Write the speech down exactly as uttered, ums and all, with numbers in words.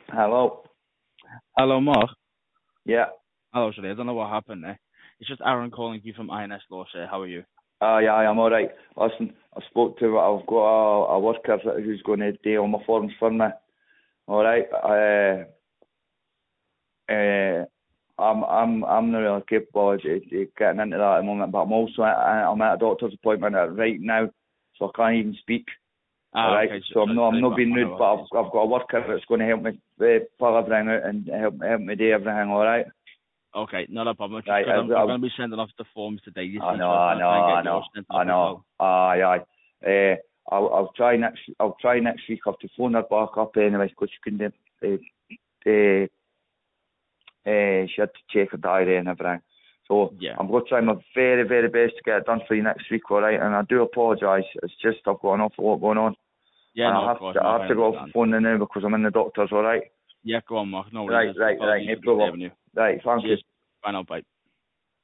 Hello. Hello, Mark. Yeah. Hello, Shirley. I don't know what happened there. It's just Aaron calling you from I N S Law. Sir. How are you? Uh, yeah, I'm all right. Listen, I spoke to. I've got a, a worker who's going to do all my forms for me. All right. Uh, uh, I'm I'm I'm not really capable of, of getting into that at the moment, but I'm also at, I'm at a doctor's appointment right now, so I can't even speak. Ah, all right. okay. So, so I'm not I'm not being rude, but I've, I've I've got a worker that's going to help me uh, pull everything out and help help me do everything. All right. Okay, not a problem. Just Right. I, I'm, I, I'm going to be sending off the forms today. You I see, know, so I I'm know, trying to I get know, yours sent I off as know. well. Aye, aye. Uh, I'll, I'll try next. I'll try next week. I have to phone her back up anyway, because she couldn't. Uh, uh, uh, she had to check her diary and everything. So Yeah. I'm going to try my very, very best to get it done for you next week, all right? And I do apologise. It's just I've got an awful lot going on. Yeah, and no, I of have course, to, I Mark, have I to go off understand. the phone now because I'm in the doctor's, all right? Yeah, go on, Mark. No Right, worries. right, right. Apologies No for problem. disturbing you. Right, thank you. Cheers. Bye now, bye.